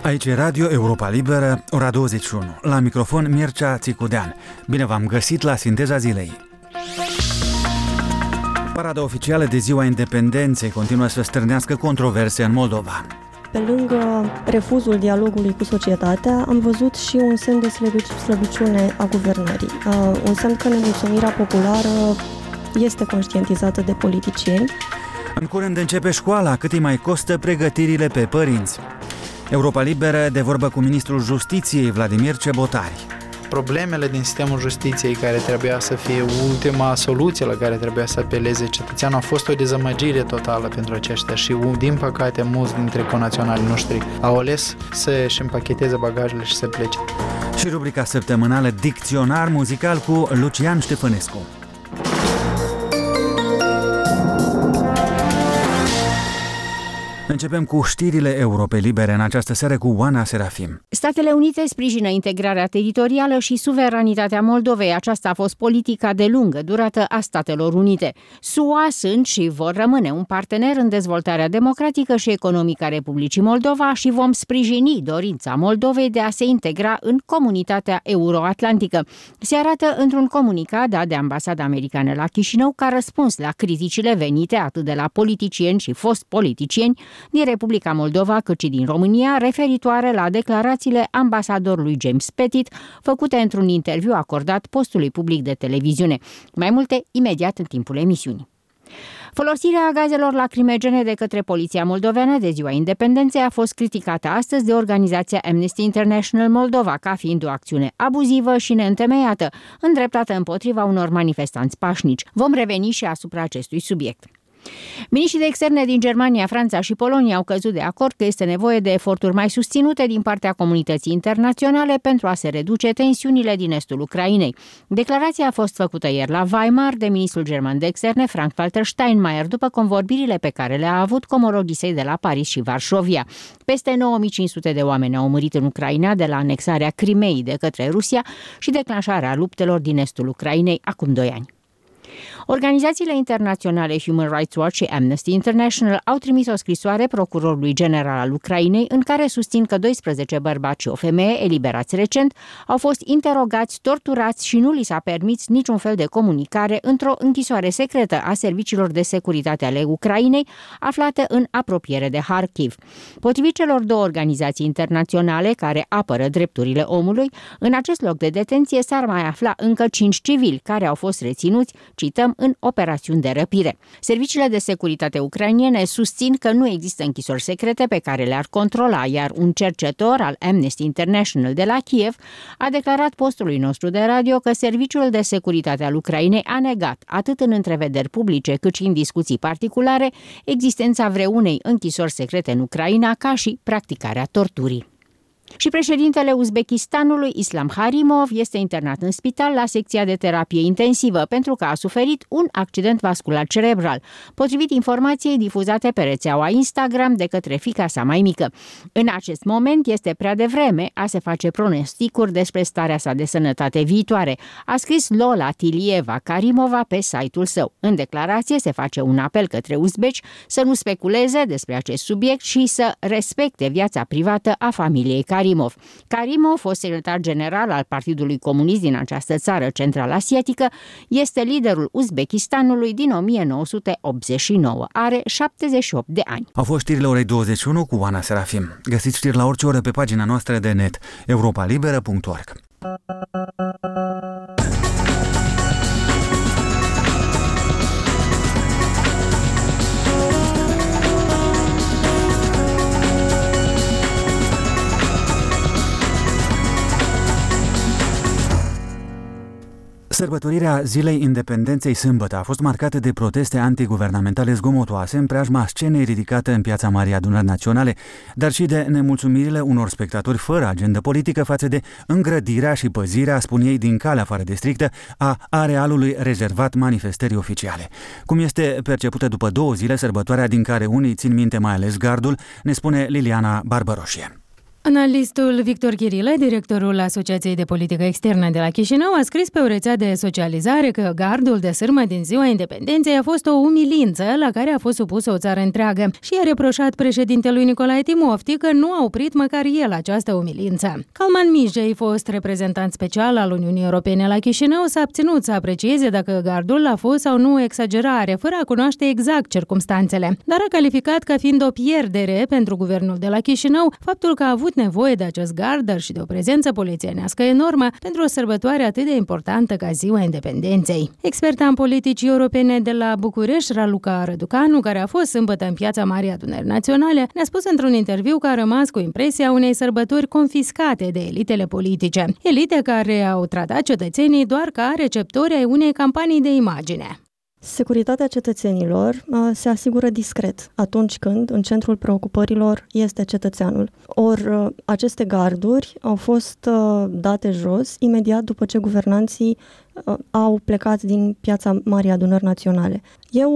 Aici e Radio Europa Liberă, ora 21. La microfon Mircea Țicudean. Bine v-am găsit la Sinteza Zilei. Parada oficială de Ziua Independenței continuă să stârnească controverse în Moldova. Pe lângă refuzul dialogului cu societatea, am văzut și un semn de slăbiciune a guvernării. Un semn că nemulțumirea populară este conștientizată de politicieni. În curând începe școala, cât îi mai costă pregătirile pe părinți. Europa Liberă de vorbă cu ministrul Justiției, Vladimir Cebotari. Problemele din sistemul justiției, care trebuia să fie ultima soluție la care trebuia să apeleze cetățeanul, a fost o dezamăgire totală pentru aceștia și, din păcate, mulți dintre conaționalii noștri au ales să-și împacheteze bagajele și să plece. Și rubrica săptămânală Dicționar muzical cu Lucian Ștefănescu. Începem cu știrile Europei Libere în această seară cu Oana Serafim. Statele Unite sprijină integrarea teritorială și suveranitatea Moldovei. Aceasta a fost politica de lungă durată a Statelor Unite. SUA sunt și vor rămâne un partener în dezvoltarea democratică și economică a Republicii Moldova și vom sprijini dorința Moldovei de a se integra în comunitatea euroatlantică. Se arată într-un comunicat dat de ambasada americană la Chișinău ca răspuns la criticile venite atât de la politicieni și fost politicieni din Republica Moldova, cât și din România, referitoare la declarațiile ambasadorului James Pettit, făcute într-un interviu acordat postului public de televiziune. Mai multe imediat în timpul emisiunii. Folosirea gazelor lacrimogene de către Poliția Moldoveană de Ziua Independenței a fost criticată astăzi de organizația Amnesty International Moldova ca fiind o acțiune abuzivă și neîntemeiată, îndreptată împotriva unor manifestanți pașnici. Vom reveni și asupra acestui subiect. Miniștrii de externe din Germania, Franța și Polonia au căzut de acord că este nevoie de eforturi mai susținute din partea comunității internaționale pentru a se reduce tensiunile din estul Ucrainei. Declarația a fost făcută ieri la Weimar de ministrul german de externe Frank-Walter Steinmeier după convorbirile pe care le-a avut cu omologii săi de la Paris și Varșovia. Peste 9500 de oameni au murit în Ucraina de la anexarea Crimeei de către Rusia și declanșarea luptelor din estul Ucrainei acum 2 ani. Organizațiile internaționale Human Rights Watch și Amnesty International au trimis o scrisoare procurorului general al Ucrainei în care susțin că 12 bărbați și o femeie eliberați recent au fost interogați, torturați și nu li s-a permis niciun fel de comunicare într-o închisoare secretă a serviciilor de securitate ale Ucrainei aflată în apropiere de Kharkiv. Potrivit celor două organizații internaționale care apără drepturile omului, în acest loc de detenție s-ar mai afla încă 5 civili care au fost reținuți, cităm, în operațiuni de răpire. Serviciile de securitate ucrainene susțin că nu există închisori secrete pe care le-ar controla, iar un cercetător al Amnesty International de la Kiev a declarat postului nostru de radio că Serviciul de Securitate al Ucrainei a negat, atât în întrevederi publice cât și în discuții particulare, existența vreunei închisori secrete în Ucraina, ca și practicarea torturii. Și președintele Uzbekistanului, Islam Karimov, este internat în spital la secția de terapie intensivă pentru că a suferit un accident vascular cerebral, potrivit informației difuzate pe rețeaua Instagram de către fiica sa mai mică. În acest moment este prea devreme a se face pronosticuri despre starea sa de sănătate viitoare, a scris Lola Tilieva Karimova pe site-ul său. În declarație se face un apel către uzbeci să nu speculeze despre acest subiect și să respecte viața privată a familiei Karimov. Karimov, fost secretar general al Partidului Comunist din această țară central-asiatică, este liderul Uzbekistanului din 1989. Are 78 de ani. Au fost știrile orei 21 cu Oana Serafim. Găsiți știri la orice oră pe pagina noastră de net, europalibera.org. Sărbătorirea Zilei Independenței sâmbătă a fost marcată de proteste antiguvernamentale zgomotoase în preajma scenei ridicată în Piața Marii Adunări Naționale, dar și de nemulțumirile unor spectatori fără agendă politică față de îngrădirea și păzirea, spun ei, din calea afară de strictă a arealului rezervat manifestării oficiale. Cum este percepută după 2 zile sărbătoarea din care unii țin minte mai ales gardul, ne spune Liliana Barbăroșie. Analistul Victor Chirile, directorul Asociației de Politică Externă de la Chișinău, a scris pe o rețea de socializare că gardul de sârmă din ziua independenței a fost o umilință la care a fost supusă o țară întreagă și a reproșat președintelui Nicolae Timofti că nu a oprit măcar el această umilință. Calman Mijei, fost reprezentant special al Uniunii Europene la Chișinău, s-a abținut să aprecieze dacă gardul a fost sau nu o exagerare, fără a cunoaște exact circumstanțele, dar a calificat ca fiind o pierdere pentru guvernul de la Chișinău faptul că a avut nevoie de acest gard, dar și de o prezență polițienească enormă pentru o sărbătoare atât de importantă ca Ziua Independenței. Experta în politici europene de la București, Raluca Răducanu, care a fost sâmbătă în Piața Marii Adunări Naționale, ne-a spus într-un interviu că a rămas cu impresia unei sărbători confiscate de elitele politice. Elite care au tratat cetățenii doar ca receptori ai unei campanii de imagine. Securitatea cetățenilor se asigură discret atunci când în centrul preocupărilor este cetățeanul. Ori aceste garduri au fost date jos imediat după ce guvernanții au plecat din Piața Marii Adunări Naționale. Eu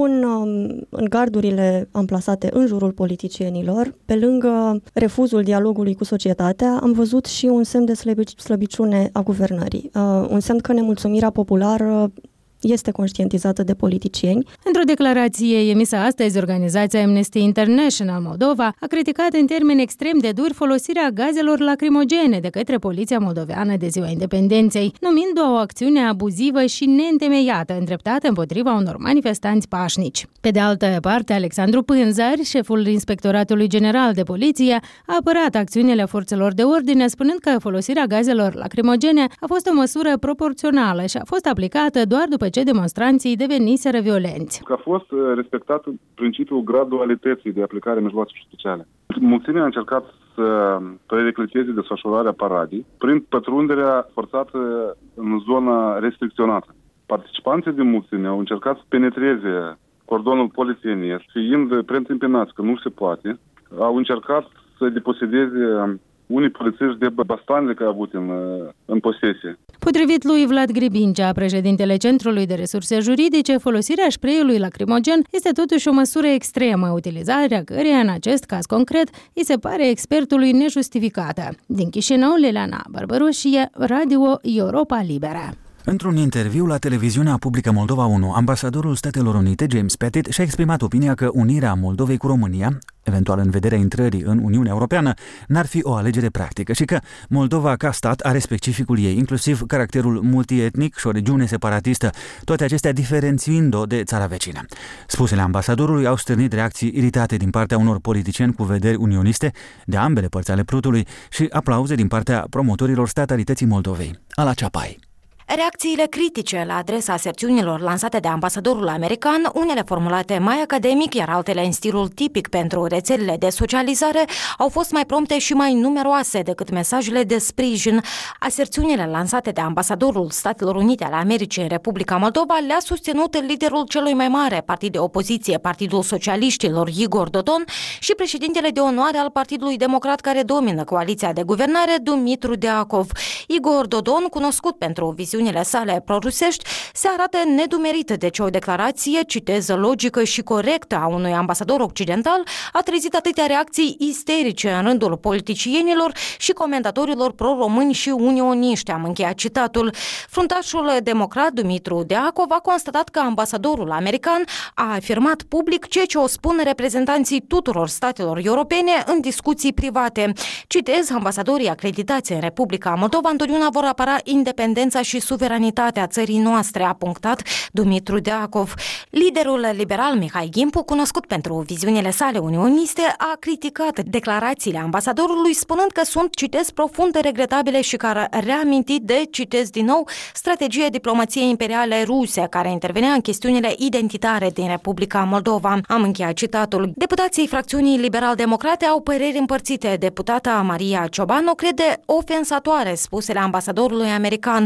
în gardurile amplasate în jurul politicienilor, pe lângă refuzul dialogului cu societatea, am văzut și un semn de slăbiciune a guvernării. Un semn că nemulțumirea populară este conștientizată de politicieni. Într-o declarație emisă astăzi, organizația Amnesty International Moldova a criticat în termeni extrem de duri folosirea gazelor lacrimogene de către Poliția Moldoveană de Ziua Independenței, numind-o o acțiune abuzivă și neîntemeiată, îndreptată împotriva unor manifestanți pașnici. Pe de altă parte, Alexandru Pânzari, șeful Inspectoratului General de Poliție, a apărat acțiunile forțelor de ordine, spunând că folosirea gazelor lacrimogene a fost o măsură proporțională și a fost aplicată doar după ce demonstranții deveniseră violenți. A fost respectat principiul gradualității de aplicare mijloacelor speciale. Mulțimea a încercat să prerecliteze desfășurarea paradii prin pătrunderea forțată în zona restricționată. Participanții din mulțime au încercat să penetreze cordonul polițienesc, fiind preîntâmpinați că nu se poate, au încercat să deposedeze unii polițiști de bastoanele care au avut în posesie. Potrivit lui Vlad Gribincea, președintele Centrului de Resurse Juridice, folosirea spreiului lacrimogen este totuși o măsură extremă, utilizarea căreia în acest caz concret îi se pare expertului nejustificată. Din Chișinău, Liliana Barbăroșie, Radio Europa Liberă. Într-un interviu la televiziunea publică Moldova 1, ambasadorul Statelor Unite, James Pettit, și-a exprimat opinia că unirea Moldovei cu România, eventual în vederea intrării în Uniunea Europeană, n-ar fi o alegere practică și că Moldova ca stat are specificul ei, inclusiv caracterul multietnic și o regiune separatistă, toate acestea diferențiind-o de țara vecină. Spusele ambasadorului au stârnit reacții iritate din partea unor politicieni cu vederi unioniste de ambele părți ale prutului și aplauze din partea promotorilor statalității Moldovei. Ala Ceapai. Reacțiile critice la adresa aserțiunilor lansate de ambasadorul american, unele formulate mai academic, iar altele în stilul tipic pentru rețelele de socializare, au fost mai prompte și mai numeroase decât mesajele de sprijin. Aserțiunile lansate de ambasadorul Statelor Unite ale Americii în Republica Moldova le-a susținut liderul celui mai mare partid de opoziție, Partidul Socialiștilor, Igor Dodon, și președintele de onoare al Partidului Democrat care domină coaliția de guvernare, Dumitru Deacov. Igor Dodon, cunoscut pentru viziunile sale prorusești, se arată nedumerit, deci o declarație, citez, logică și corectă a unui ambasador occidental a trezit atâtea reacții isterice în rândul politicienilor și comentatorilor pro-români și unioniști, am încheiat citatul. Fruntașul democrat Dumitru Deacov a constatat că ambasadorul american a afirmat public ceea ce o spun reprezentanții tuturor statelor europene în discuții private. Citez, ambasadorii acreditați în Republica Moldova întotdeauna vor apăra independența și suveranitatea țării noastre, a punctat Dumitru Deacov. Liderul liberal Mihai Gimpu, cunoscut pentru viziunile sale unioniste, a criticat declarațiile ambasadorului, spunând că sunt, citez, profund regretabile și care a reamintit de, citez din nou, strategia diplomației imperiale ruse, care intervenea în chestiunile identitare din Republica Moldova. Am încheiat citatul. Deputații fracțiunii liberal-democrate au păreri împărțite. Deputata Maria Ciobanu crede ofensatoare spusele ambasadorului american. Pe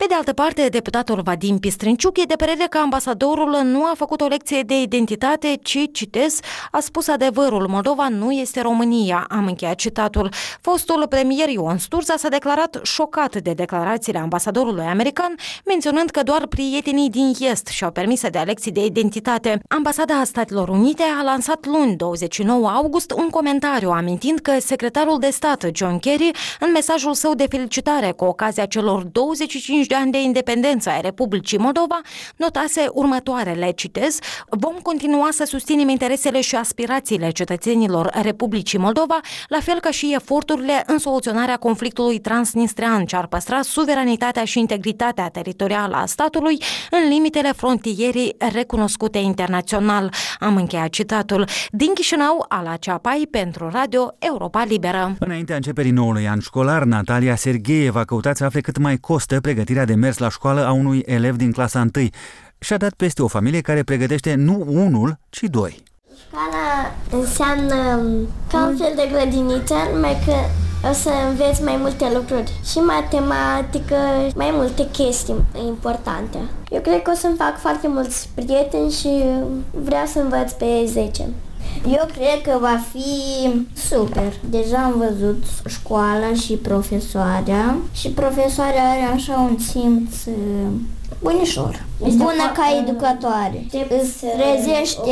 de altă parte, deputatul Vadim Pistrânciuc e de părere că ambasadorul nu a făcut o lecție de identitate, ci, citez, a spus adevărul, Moldova nu este România, am încheiat citatul. Fostul premier Ion Sturza s-a declarat șocat de declarațiile ambasadorului american, menționând că doar prietenii din Est și-au permis să dea lecții de identitate. Ambasada Statelor Unite a lansat luni, 29 august, un comentariu amintind că secretarul de stat John Kerry, în mesajul său de felicitare cu ocazia celor 25 de ani de independență ai Republicii Moldova, notase următoarele, citez, vom continua să susținem interesele și aspirațiile cetățenilor Republicii Moldova, la fel ca și eforturile în soluționarea conflictului transnistrean, ce ar păstra suveranitatea și integritatea teritorială a statului în limitele frontierii recunoscute internațional. Am încheiat citatul. Din Chișinău, Ala Ceapai, pentru Radio Europa Liberă. Înaintea începerii noului an școlar, Natalia Sergheieva a căutat să afle cât mai costă pregătirea de mers la școală a unui elev din clasa 1 și a dat peste o familie care pregătește nu unul, ci doi. Școala înseamnă ca un fel de grădiniță, numai că o să înveți mai multe lucruri și matematică, mai multe chestii importante. Eu cred că o să-mi fac foarte mulți prieteni și vreau să învăț pe 10. Eu cred că va fi super. Deja am văzut școala și profesoarea și profesoarea are așa un simț bunișor, bună ca educatoare. Îți trezește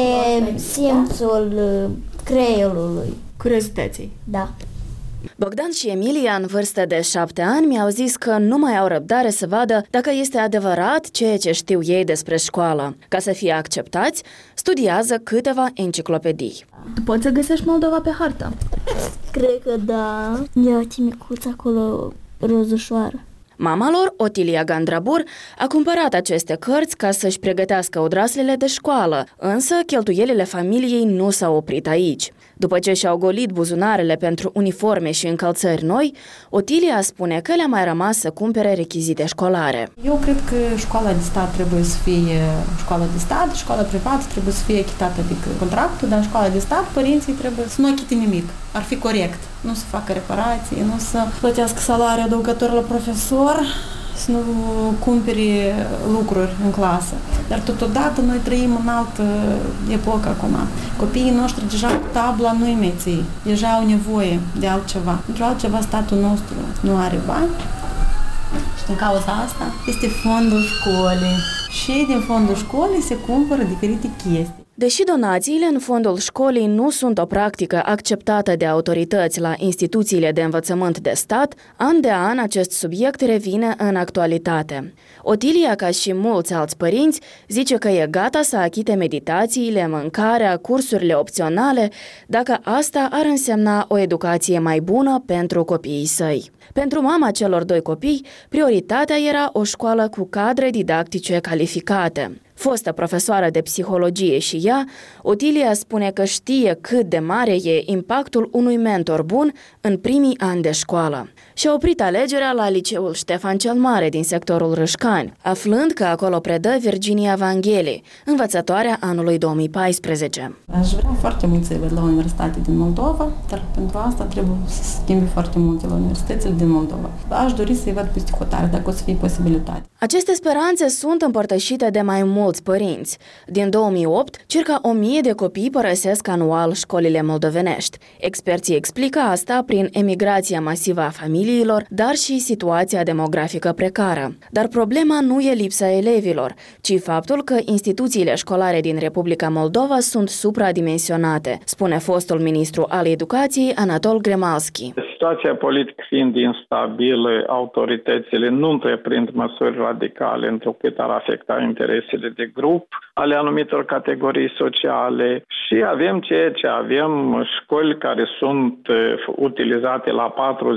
simțul creierului. Curiozității. Da. Bogdan și Emilia, în vârstă de 7 ani, mi-au zis că nu mai au răbdare să vadă dacă este adevărat ceea ce știu ei despre școală. Ca să fie acceptați, studiază câteva enciclopedii. Tu poți să găsești Moldova pe hartă? Cred că da. E o timicuță acolo, rozușoară. Mama lor, Otilia Gandrabur, a cumpărat aceste cărți ca să-și pregătească odraslele de școală, însă cheltuielile familiei nu s-au oprit aici. După ce și-au golit buzunarele pentru uniforme și încălțări noi, Otilia spune că le-a mai rămas să cumpere rechizite școlare. Eu cred că școala de stat trebuie să fie școala de stat, școala privată trebuie să fie echitată, adică contractul, dar școala de stat, părinții trebuie să nu achite nimic. Ar fi corect. Nu să facă reparații, nu să plătească salariu adăugător la profesor, să nu cumpere lucruri în clasă. Dar totodată noi trăim în altă epocă acum. Copiii noștri deja cu tabla nu imeții, deja au nevoie de altceva. Pentru altceva statul nostru nu are bani. Și din cauza asta este fondul școlii. Și din fondul școlii se cumpără diferite chestii. Deși donațiile în fondul școlii nu sunt o practică acceptată de autorități la instituțiile de învățământ de stat, an de an acest subiect revine în actualitate. Otilia, ca și mulți alți părinți, zice că e gata să achite meditațiile, mâncarea, cursurile opționale, dacă asta ar însemna o educație mai bună pentru copiii săi. Pentru mama celor doi copii, prioritatea era o școală cu cadre didactice calificate. Fostă profesoară de psihologie și ea, Otilia spune că știe cât de mare e impactul unui mentor bun în primii ani de școală. Și-a oprit alegerea la liceul Ștefan cel Mare din sectorul Râșcani, aflând că acolo predă Virginia Vangheli, învățătoarea anului 2014. Aș vrea foarte mult să-i văd la Universitatea din Moldova, dar pentru asta trebuie să schimbi foarte multe la universitățile din Moldova. Aș dori să-i văd peste hotare, dacă o să fie posibilitate. Aceste speranțe sunt împărtășite de mai mulți părinți. Din 2008, circa 1000 de copii părăsesc anual școlile moldovenești. Experții explică asta prin emigrația masivă a familiilor, dar și situația demografică precară. Dar problema nu e lipsa elevilor, ci faptul că instituțiile școlare din Republica Moldova sunt supradimensionate, spune fostul ministru al educației Anatol Gremalski. Situația politică fiind instabilă, autoritățile nu întreprind măsuri radicale întrucât ar afecta interesele de grup ale anumitor categorii sociale și avem ceea ce avem, școli care sunt utilizate la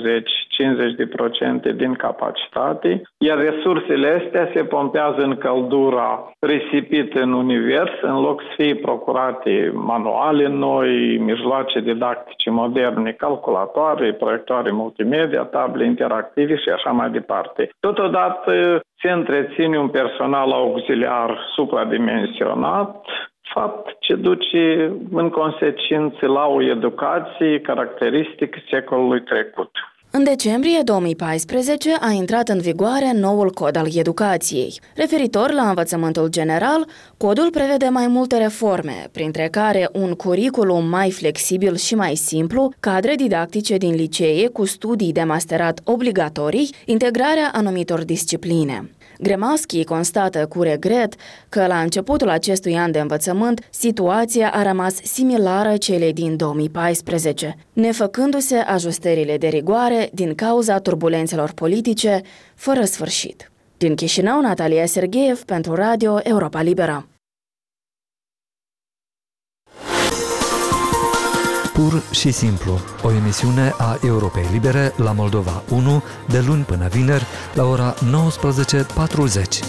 40-50% din capacitate, iar resursele astea se pompează în căldura risipită în univers, în loc să fie procurate manuale noi, mijloace didactice moderne, calculatoare, proiectoare multimedia, table interactive și așa mai departe. Totodată se întreține un personal auxiliar supradimensionat, fapt ce duce în consecință la o educație caracteristică secolului trecut. În decembrie 2014 a intrat în vigoare noul cod al educației. Referitor la învățământul general, codul prevede mai multe reforme, printre care un curriculum mai flexibil și mai simplu, cadre didactice din licee cu studii de masterat obligatorii, integrarea anumitor discipline. Gremaschi constată cu regret că la începutul acestui an de învățământ, situația a rămas similară celei din 2014, nefăcându-se ajustările de rigoare din cauza turbulențelor politice fără sfârșit. Din Chișinău, Natalia Sergeev pentru Radio Europa Liberă. Pur și simplu, o emisiune a Europei Libere la Moldova 1, de luni până vineri, la ora 19:40.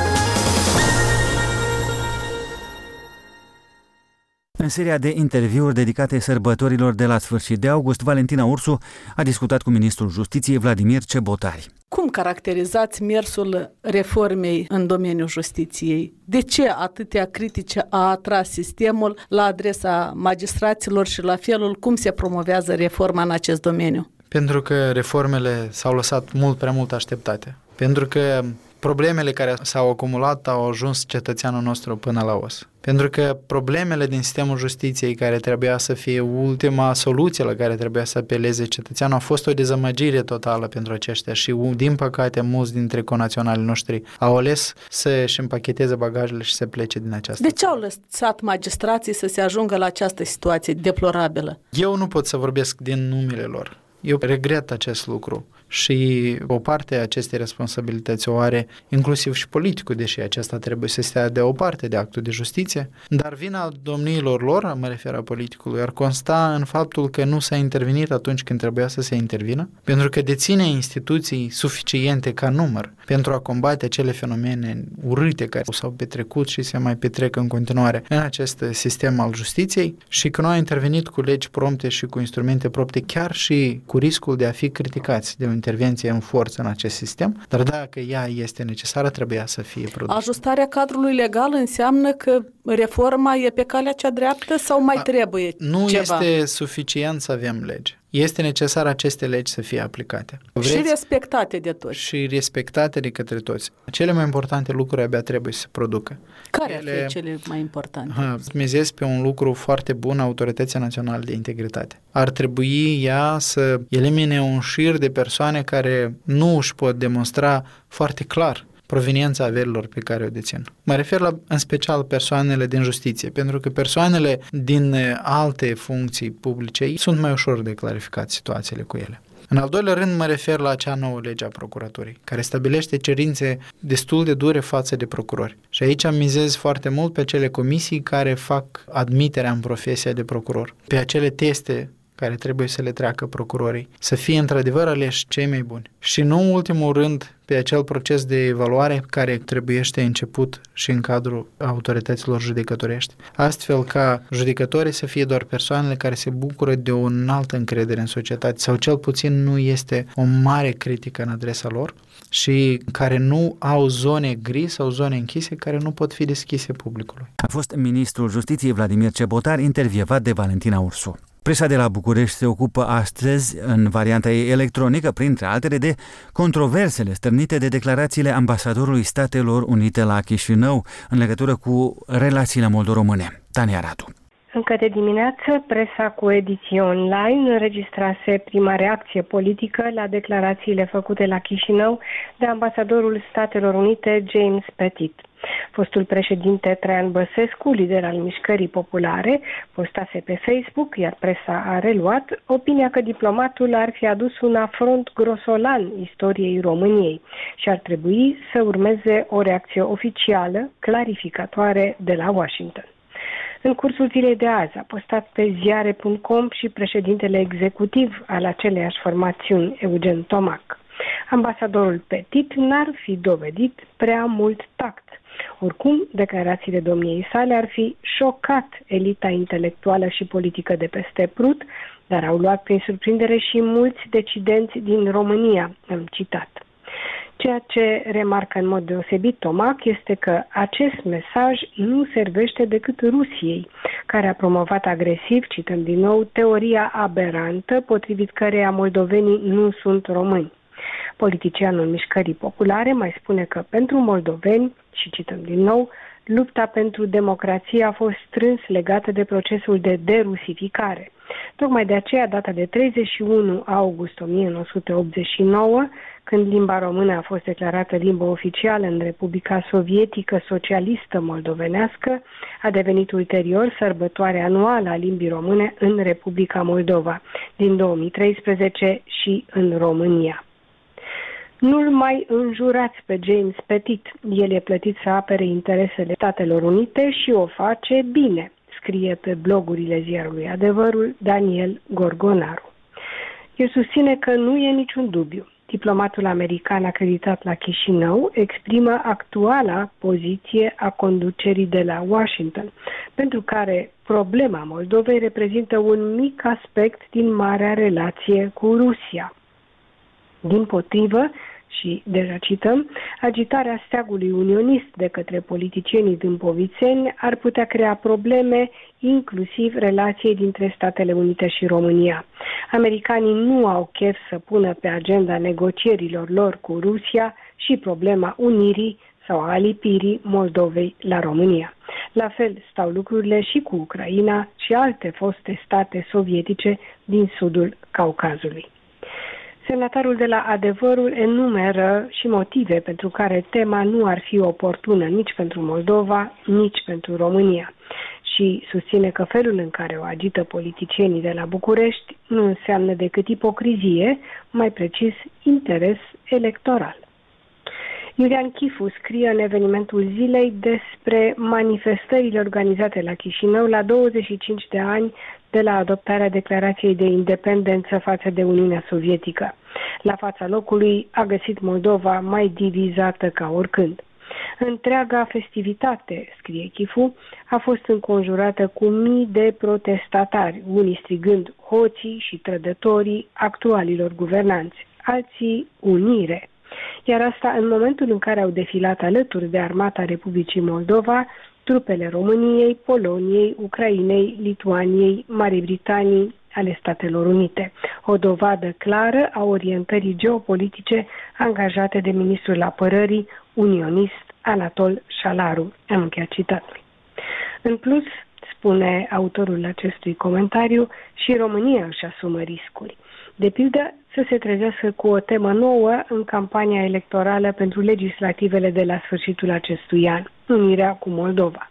În seria de interviuri dedicate sărbătorilor de la sfârșit de august, Valentina Ursu a discutat cu ministrul Justiției Vladimir Cebotari. Cum caracterizați mersul reformei în domeniul justiției? De ce atâtea critice a atras sistemul la adresa magistraților și la felul cum se promovează reforma în acest domeniu? Pentru că reformele s-au lăsat mult prea mult așteptate. Pentru că problemele care s-au acumulat au ajuns cetățeanul nostru până la os. Pentru că problemele din sistemul justiției, care trebuia să fie ultima soluție la care trebuia să apeleze cetățeanul, a fost o dezamăgire totală pentru aceștia și, din păcate, mulți dintre conaționalii noștri au ales să-și împacheteze bagajele și să plece din această. De ce au lăsat magistrații să se ajungă la această situație deplorabilă? Eu nu pot să vorbesc din numele lor. Eu regret acest lucru și o parte a acestei responsabilități o are inclusiv și politicul, deși acesta trebuie să stea de o parte de actul de justiție, dar vina domniilor lor, mă refer a politicului, ar consta în faptul că nu s-a intervenit atunci când trebuia să se intervină, pentru că deține instituții suficiente ca număr pentru a combate acele fenomene urâte care s-au petrecut și se mai petrec în continuare în acest sistem al justiției și că nu a intervenit cu legi prompte și cu instrumente prompte, chiar și cu riscul de a fi criticați de o intervenție în forță în acest sistem, dar dacă ea este necesară, trebuia să fie produsă. Ajustarea cadrului legal înseamnă că reforma e pe calea cea dreaptă sau mai trebuie nu ceva? Nu este suficient să avem lege. Este necesar aceste legi să fie aplicate. Și respectate de toți. Și respectate de către toți. Cele mai importante lucruri abia trebuie să se producă. Care ar fi cele mai importante? Mizez pe un lucru foarte bun, Autoritatea Națională de Integritate. Ar trebui ea să elimine un șir de persoane care nu își pot demonstra foarte clar proveniența averilor pe care o dețin. Mă refer în special persoanele din justiție, pentru că persoanele din alte funcții publice sunt mai ușor de clarificat situațiile cu ele. În al doilea rând, mă refer la acea nouă lege a procuraturii, care stabilește cerințe destul de dure față de procurori. Și aici am mizez foarte mult pe acele comisii care fac admiterea în profesia de procuror, pe acele teste care trebuie să le treacă procurorii, să fie într-adevăr aleși cei mai buni. Și nu în ultimul rând pe acel proces de evaluare care trebuiește început și în cadrul autorităților judecătorești, astfel ca judecătorii să fie doar persoanele care se bucură de o înaltă încredere în societate sau cel puțin nu este o mare critică în adresa lor și care nu au zone gri sau zone închise care nu pot fi deschise publicului. A fost ministrul Justiției Vladimir Cebotari, intervievat de Valentina Ursu. Presa de la București se ocupă astăzi, în varianta ei electronică, printre altele, de controversele stârnite de declarațiile ambasadorului Statelor Unite la Chișinău în legătură cu relațiile moldo-române. Tania Radu. Încă de dimineață, presa cu ediție online înregistrase prima reacție politică la declarațiile făcute la Chișinău de ambasadorul Statelor Unite James Petit. Fostul președinte Traian Băsescu, lider al Mișcării Populare, postase pe Facebook, iar presa a reluat opinia că diplomatul ar fi adus un afront grosolan istoriei României și ar trebui să urmeze o reacție oficială, clarificatoare de la Washington. În cursul zilei de azi a postat pe ziare.com și președintele executiv al aceleiași formațiuni, Eugen Tomac. Ambasadorul Petit n-ar fi dovedit prea mult tact. Oricum, declarațiile domniei sale ar fi șocat elita intelectuală și politică de peste Prut, dar au luat prin surprindere și mulți decidenți din România, am citat. Ceea ce remarcă în mod deosebit Tomac este că acest mesaj nu servește decât Rusiei, care a promovat agresiv, cităm din nou, teoria aberantă potrivit căreia moldovenii nu sunt români. Politicianul Mișcării Populare mai spune că pentru moldoveni, și cităm din nou, lupta pentru democrație a fost strâns legată de procesul de derusificare. Tocmai de aceea, data de 31 august 1989, când limba română a fost declarată limbă oficială în Republica Sovietică Socialistă Moldovenească, a devenit ulterior sărbătoare anuală a limbii române în Republica Moldova, din 2013 și în România. Nu-l mai înjurați pe James Petit, el e plătit să apere interesele Statelor Unite și o face bine, scrie pe blogurile ziarului Adevărul Daniel Gorgonaru. El susține că nu e niciun dubiu. Diplomatul american acreditat la Chișinău exprimă actuala poziție a conducerii de la Washington, pentru care problema Moldovei reprezintă un mic aspect din marea relație cu Rusia. Dimpotrivă, și deja cităm, agitarea steagului unionist de către politicienii dâmpovițeni ar putea crea probleme, inclusiv relației dintre Statele Unite și România. Americanii nu au chef să pună pe agenda negocierilor lor cu Rusia și problema unirii sau a alipirii Moldovei la România. La fel stau lucrurile și cu Ucraina și alte foste state sovietice din sudul Caucazului. Semnatarul de la Adevărul enumeră și motive pentru care tema nu ar fi oportună nici pentru Moldova, nici pentru România și susține că felul în care o agită politicienii de la București nu înseamnă decât ipocrizie, mai precis interes electoral. Iulian Chifu scrie în evenimentul zilei despre manifestările organizate la Chișinău la 25 de ani de la adoptarea declarației de independență față de Uniunea Sovietică. La fața locului a găsit Moldova mai divizată ca oricând. Întreaga festivitate, scrie Chifu, a fost înconjurată cu mii de protestatari, unii strigând hoții și trădătorii actualilor guvernanți, alții unire. Iar asta în momentul în care au defilat alături de armata Republicii Moldova trupele României, Poloniei, Ucrainei, Lituaniei, Marii Britanii, ale Statelor Unite. O dovadă clară a orientării geopolitice angajate de ministrul apărării unionist Anatol Șalaru. Am încheiat citatul. În plus, spune autorul acestui comentariu, și România își asumă riscuri. De pildă, să se trezească cu o temă nouă în campania electorală pentru legislativele de la sfârșitul acestui an, unirea cu Moldova.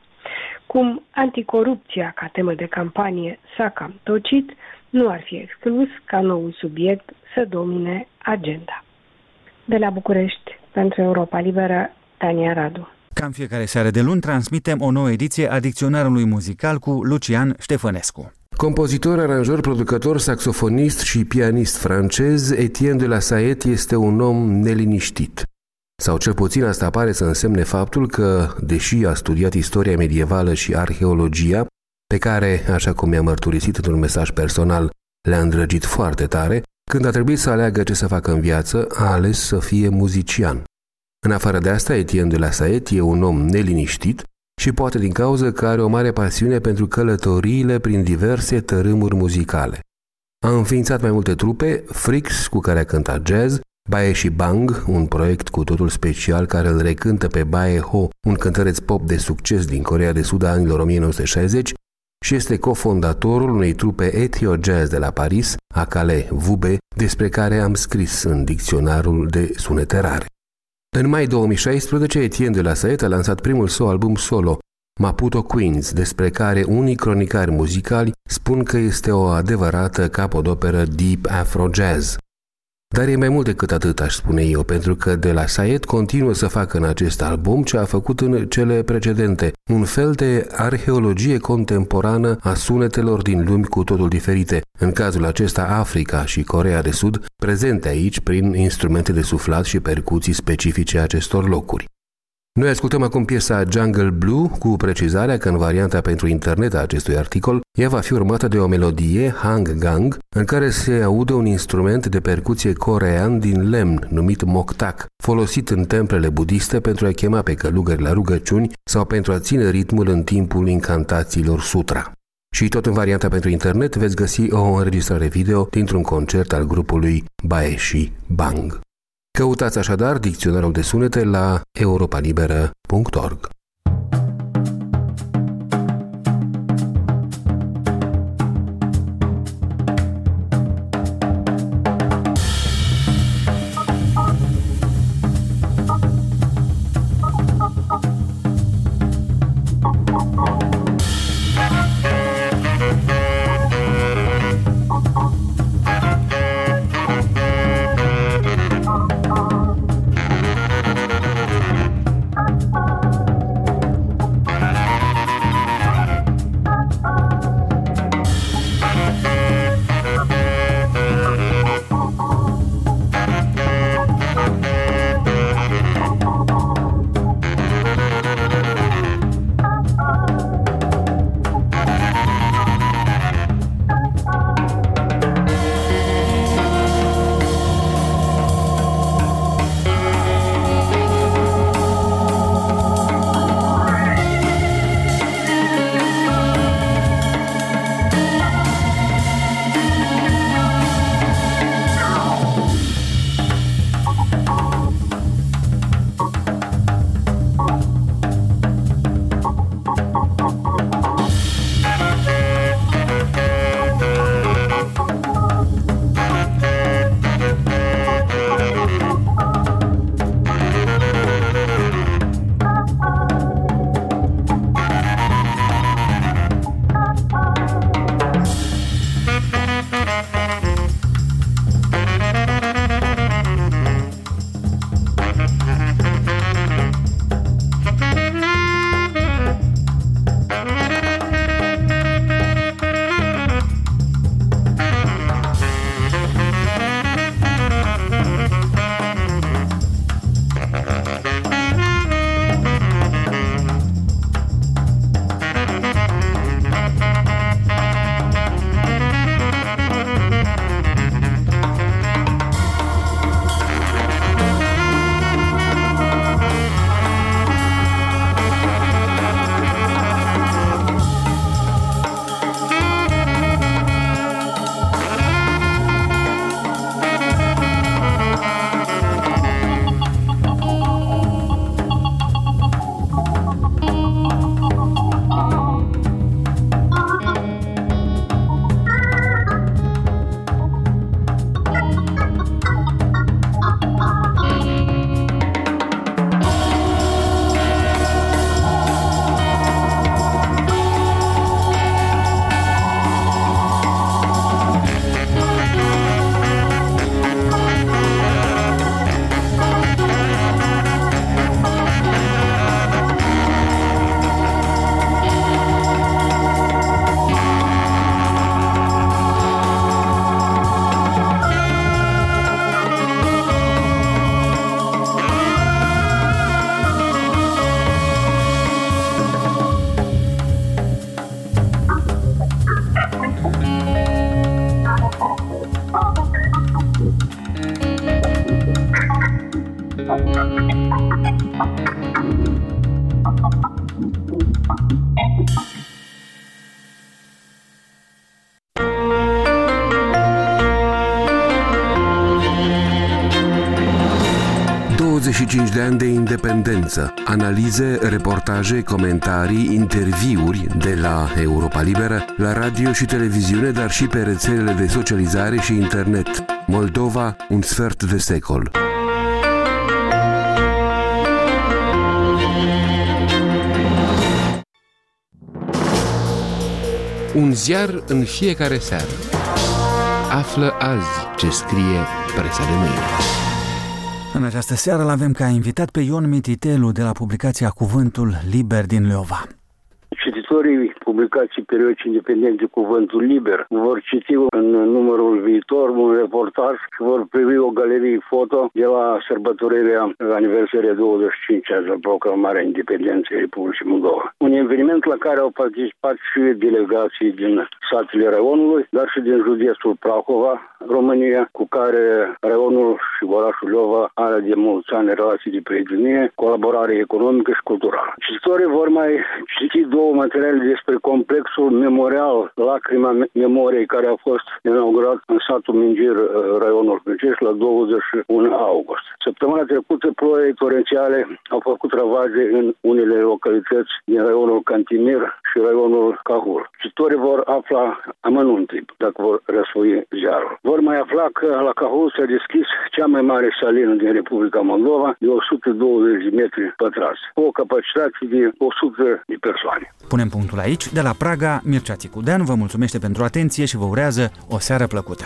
Cum anticorupția ca temă de campanie s-a cam tocit, nu ar fi exclus ca noul subiect să domine agenda. De la București, pentru Europa Liberă, Tania Radu. Cam fiecare seară de luni transmitem o nouă ediție a Dicționarului Muzical cu Lucian Ștefănescu. Compozitor, aranjor, producător, saxofonist și pianist francez, Etienne de la Sayet este un om neliniștit. Sau cel puțin asta pare să însemne faptul că, deși a studiat istoria medievală și arheologia, pe care, așa cum mi-a mărturisit într-un mesaj personal, le-a îndrăgit foarte tare, când a trebuit să aleagă ce să facă în viață, a ales să fie muzician. În afară de asta, Etienne de la Sayet e un om neliniștit și poate din cauza că are o mare pasiune pentru călătoriile prin diverse tărâmuri muzicale. A înființat mai multe trupe, Frix, cu care a cântat jazz, Bae și Bang, un proiect cu totul special care îl recântă pe Bae Ho, un cântăreț pop de succes din Coreea de Sud a anilor 1960, și este cofondatorul unei trupe Ethio Jazz de la Paris, Akale Vube, despre care am scris în dicționarul de sunete rare. În mai 2016, Etienne de la Sayet a lansat primul său album solo, Maputo Queens, despre care unii cronicari muzicali spun că este o adevărată capodoperă deep afro-jazz. Dar e mai mult decât atât, aș spune eu, pentru că de la Sayet continuă să facă în acest album ce a făcut în cele precedente, un fel de arheologie contemporană a sunetelor din lumi cu totul diferite, în cazul acesta Africa și Coreea de Sud, prezente aici prin instrumente de suflat și percuții specifice acestor locuri. Noi ascultăm acum piesa Jungle Blue, cu precizarea că în varianta pentru internet a acestui articol, ea va fi urmată de o melodie, Hang Gang, în care se aude un instrument de percuție coreean din lemn, numit moktak, folosit în templele budiste pentru a chema pe călugări la rugăciuni sau pentru a ține ritmul în timpul incantațiilor sutra. Și tot în varianta pentru internet veți găsi o înregistrare video dintr-un concert al grupului Baeshi Bang. Căutați așadar dicționarul de sunete la europalibera.org. De ani de independență, analize, reportaje, comentarii, interviuri de la Europa Liberă, la radio și televiziune, dar și pe rețelele de socializare și internet. Moldova, un sfert de secol. Un ziar în fiecare seară. Află azi ce scrie presa de mâine. În această seară l-avem ca invitat pe Ion Mititelu de la publicația Cuvântul Liber din Leova. Cititorii publicații periodice independente Cuvântul Liber vor citi în numărul viitor un reportaj și vor privi o galerie foto de la sărbătorirea aniversării 25 de proclamarea independenței Republicii Moldova. Un eveniment la care au participat și delegații din satele raionului, dar și din județul Prahova, România, cu care raionul și orașul Leova are de mulți ani relații de prietenie, colaborare economică și culturală. Cititorii vor mai citi două materiale despre complexul memorial Lacrima Memoriei, care a fost inaugurat în satul Mingir, raionul Crăcești, la 21 august. Săptămâna trecută, ploi torențiale au făcut ravaje în unele localități din raionul Cantimir și raionul Cahul. Cititorii vor afla amănunte dacă vor răsfoi ziarul. Vor mai afla că la Cahul s-a deschis cea mai mare salină din Republica Moldova, de 120 de metri pătrați, cu o capacitate de 100 de persoane. Punem punctul aici. De la Praga, Mircea Țicudean vă mulțumește pentru atenție și vă urează o seară plăcută.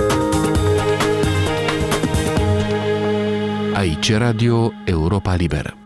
Aici Radio Europa Liberă.